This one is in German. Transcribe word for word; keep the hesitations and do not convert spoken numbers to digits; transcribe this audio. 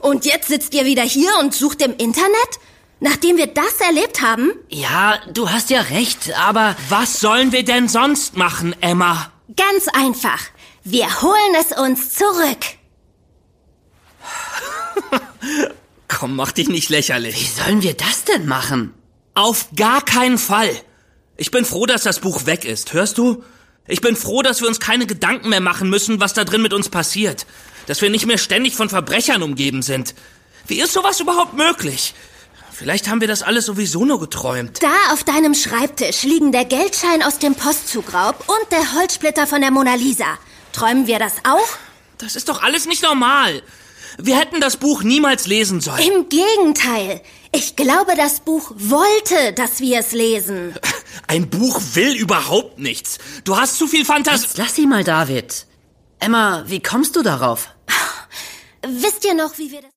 Und jetzt sitzt ihr wieder hier und sucht im Internet? Nachdem wir das erlebt haben? Ja, du hast ja recht, aber... Was sollen wir denn sonst machen, Emma? Ganz einfach. Wir holen es uns zurück. Komm, mach dich nicht lächerlich. Wie sollen wir das denn machen? Auf gar keinen Fall. Ich bin froh, dass das Buch weg ist, hörst du? Ich bin froh, dass wir uns keine Gedanken mehr machen müssen, was da drin mit uns passiert. Dass wir nicht mehr ständig von Verbrechern umgeben sind. Wie ist sowas überhaupt möglich? Vielleicht haben wir das alles sowieso nur geträumt. Da auf deinem Schreibtisch liegen der Geldschein aus dem Postzugraub und der Holzsplitter von der Mona Lisa. Träumen wir das auch? Das ist doch alles nicht normal. Wir hätten das Buch niemals lesen sollen. Im Gegenteil. Ich glaube, das Buch wollte, dass wir es lesen. Ein Buch will überhaupt nichts. Du hast zu viel Fantasie. Jetzt lass sie mal, David. Emma, wie kommst du darauf? Wisst ihr noch, wie wir das...